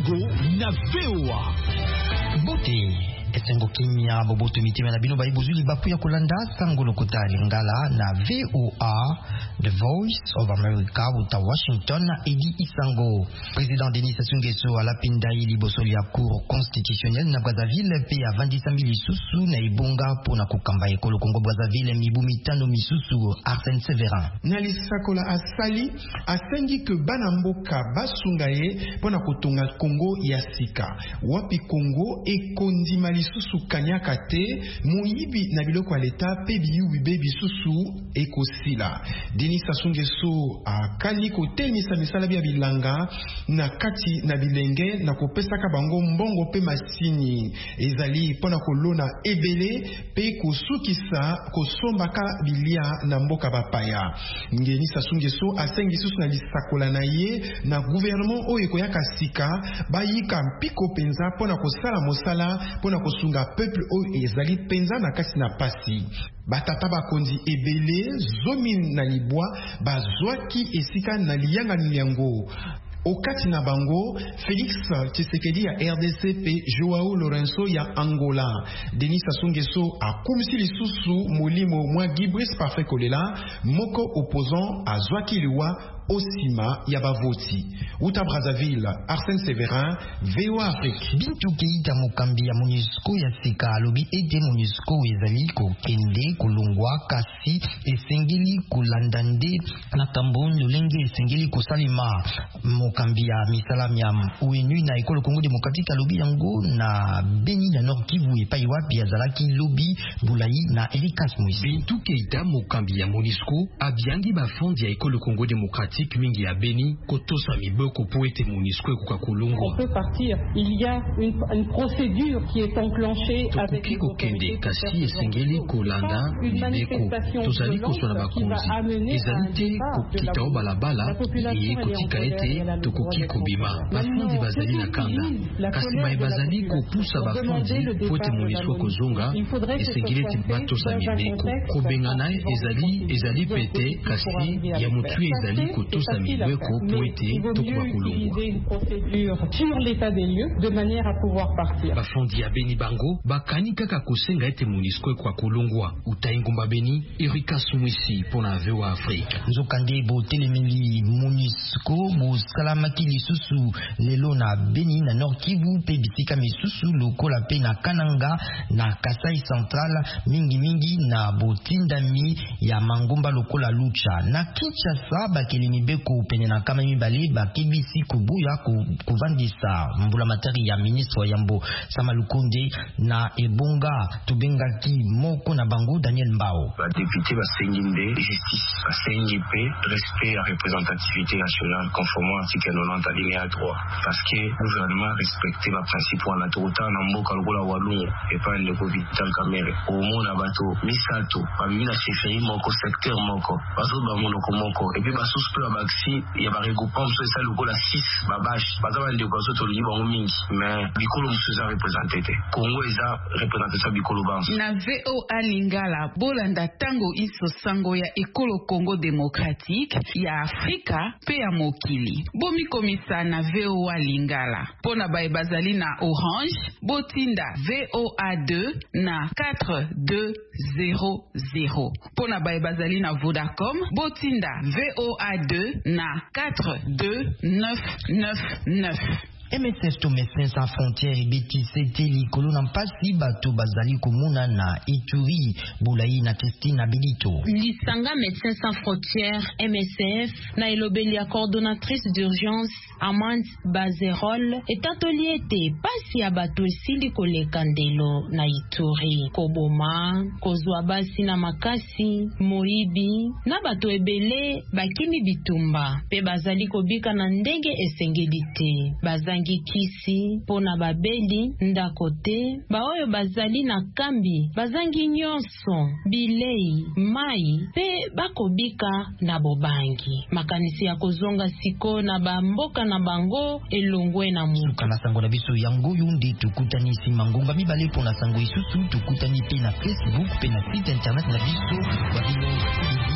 Bango na VOA. Bote esengo kimia boboto mitima na bino baibuzuli bapuya kolanda sango lokota lingala na VOA, The Voice of America uta Washington na Edi Isango. Président Denis Sassou Nguesso alapinda ili bosoli ya Cour constitutionnelle na Brazzaville pe ya 25 lisusu na ibonga pona kukamba ekolo Kongo Brazzaville mibu mitano misusu. Arsène Severin na lisakola asali asengi ke banamboka basungaye pona kotonga Kongo ya sika wapi Kongo ekondima lisusu kanyaka te muyibi na biloko ya leta pe biyubi be bisusu ekosila. Denis Sassou Nguesso akali kotelisa misala bya bilanga na kati na bilenge na kopesaka bango mbongo pe masini ezali pona kolona ebele pe kosukisa kosombaka bilia na mboka bapaya. Denis Sassou Nguesso asengi lisusu na lisakola na ye na gouvernement oyo ekoyaka sika bayika mpiko penza pona kosala mosala pona kosunga peuple oyo ezali penza na kasi na pasi. Batata bakonzi ebele zomi na libwa bazwaki esika na liyanga nyango. Okati na bango, Félix Tshisekedi ya RDC pe Joao Lourenço ya Angola. Denis Sassou Nguesso akumisi lisusu molimo mwa Gibris Parfait Kolela moko opposant a zwaki liwa osima ya bavoti. Uta Brazzaville, Arsène Severin, VOA Afrique. Bintu Keita mokambi ya MONUSCO ya sika alobi ete MONUSCO ezali kokende kolongwa kasi esengeli kolandande na tambo lolenge esengeli kosalima. Mokambi ya misalam ya ONU na ekolo Congo Démocratique alobi yango na Beni na Nord Kivu epai wapi azalaki lobi Bulayi na Erikas Moïse. Bintu Keita mokambi ya MONUSCO abiangi bafondi ya ekolo Congo Démocratique mingi ya Beni kotosa miboko po ete MONUSCO ekoka kolongwa. On peut partir, il y a une procédure qui est enclenchée avec les autorités kasi esengeli kolanda mibeko tozali kosona bakonzi ezali te kokita o balabala eye kotika ete tokoki kobima bafondi bazali na kanda kasi baye bazali kopusa bafondi po ete MONUSCO kozonga esengeli ete batosa mibeko kobengana ezali pete kasi ya motu ezali kotosa mibeko po ete tokoba kolongwa sur l'état des lieux de manière à pouvoir partir. Bafondi ya Beni bango bakani kaka kosenga ete MONUSCO kwa kolongwa utaingumba Beni Erika Sumwisi pona VOA Afrique. Nzokande bo telemeli MONUSCO bo salamaki lisusu lelo na Beni na Nord Kivu pe bisika misusu lokola pe na Kananga na Kasai Central mingi na botindami ya mangomba lokola Lucha na Kinshasa bakeli mibeko pene na kama mibale bakibisi kubuya kuvandisa mbula matari ya ministre Yambo Samalukonde na ebonga tubengaki moko na bango Daniel Mbao. Ba député basenginde justice basengi pe respect à représentativité nationale conformément à l'article 90 alinéa 3 parce que le gouvernement respecte les principes en autorité na mboka lokola walungu et pas le Vital Kamerhe au monde abato misato bamina chefferie moko secteur moko bazo ba monoko moko et puis basusu pe baksi ya ba regroupement so ça lokola 6 babash bazaba ndeko so to liba mingi mais bikolo musuza représenter Congo eza représenter bikolo banso na VOA Lingala bolanda tango iso sango ya ekolo Congo Démocratique ya Afrika pe ya mokili bomi komisa na VOA Lingala pona bae bazali na Orange botinda VOA2 na 4200 pona bae bazali na Vodacom botinda VOA2 na 42999. MSF to Médecins Sans Frontières ebeti sete likolo na mpasi bato bazali komona na Ituri Bulayi na Christine Abilito. Lisanga Médecins Sans Frontières MSF na elobeli ya coordonnatrice d'urgence Amande Bazerol etatoli ete pasi ya bato esili koleka ndelo na Ituri koboma kozwa basi na makasi moibi na bato ebele bakimi bitumba pe bazali kobika na ndenge esengeli te bazangi kisi pona babeli ndakote baoyo bazali na kambi bazangi nyonso bilei mai pe bakobika na bobangi makanisi ya kozonga siko na bamboka na bango elongwe na muka kana sango na biso yango yundi tukutani si mangonga mibale pona sango isusu tukutani pe na Facebook pe na site internet na biso kwa bino